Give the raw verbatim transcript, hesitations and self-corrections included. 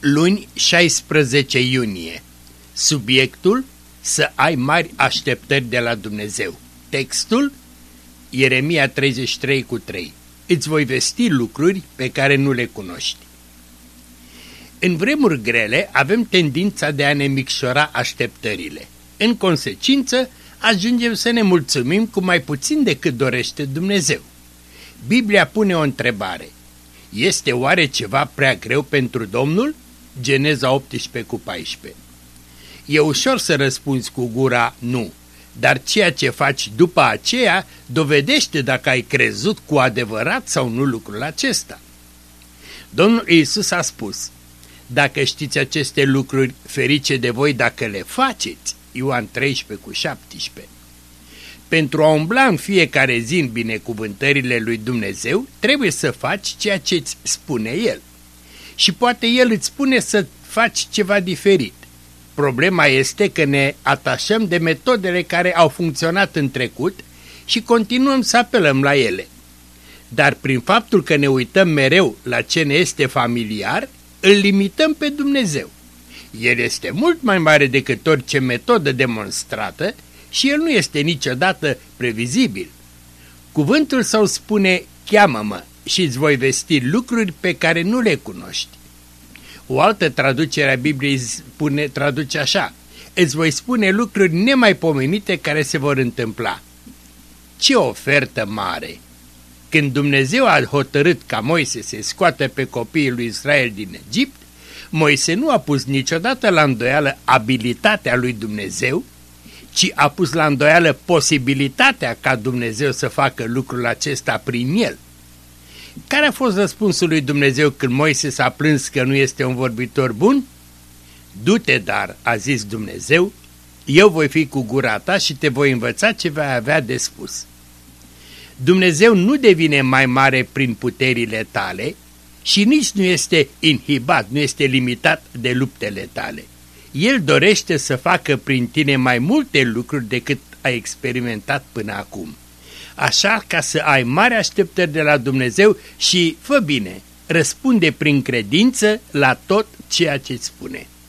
Luni, șaisprezece iunie. Subiectul: să ai mari așteptări de la Dumnezeu. Textul: Ieremia treizeci și trei cu trei. Îți voi vesti lucruri pe care nu le cunoști. În vremuri grele avem tendința de a ne micșora așteptările. În consecință, ajungem să ne mulțumim cu mai puțin decât dorește Dumnezeu. Biblia pune o întrebare: este oare ceva prea greu pentru Domnul? Geneza optsprezece cu paisprezece. E ușor să răspunzi cu gura nu, dar ceea ce faci după aceea dovedește dacă ai crezut cu adevărat sau nu lucrul acesta. Domnul Iisus a spus: dacă știți aceste lucruri, ferice de voi dacă le faceți. Ioan treisprezece cu șaptesprezece. Pentru a umbla în fiecare zi în binecuvântările lui Dumnezeu, trebuie să faci ceea ce îți spune El. Și poate El îți spune să faci ceva diferit. Problema este că ne atașăm de metodele care au funcționat în trecut și continuăm să apelăm la ele. Dar prin faptul că ne uităm mereu la ce ne este familiar, îl limităm pe Dumnezeu. El este mult mai mare decât orice metodă demonstrată și El nu este niciodată previzibil. Cuvântul Său spune: cheamă-mă și îți voi vesti lucruri pe care nu le cunoști. O altă traducere a Bibliei spune, traduce așa: îți voi spune lucruri nemaipomenite care se vor întâmpla. Ce ofertă mare! Când Dumnezeu a hotărât ca Moise să scoată pe copiii lui Israel din Egipt, Moise nu a pus niciodată la îndoială abilitatea lui Dumnezeu, ci a pus la îndoială posibilitatea ca Dumnezeu să facă lucrul acesta prin el. Care a fost răspunsul lui Dumnezeu când Moise s-a plâns că nu este un vorbitor bun? Du-te, dar, a zis Dumnezeu, eu voi fi cu gura ta și te voi învăța ce vei avea de spus. Dumnezeu nu devine mai mare prin puterile tale și nici nu este inhibat, nu este limitat de luptele tale. El dorește să facă prin tine mai multe lucruri decât ai experimentat până acum. Așa, ca să ai mari așteptări de la Dumnezeu și fă bine, răspunde prin credință la tot ceea ce-ți spune.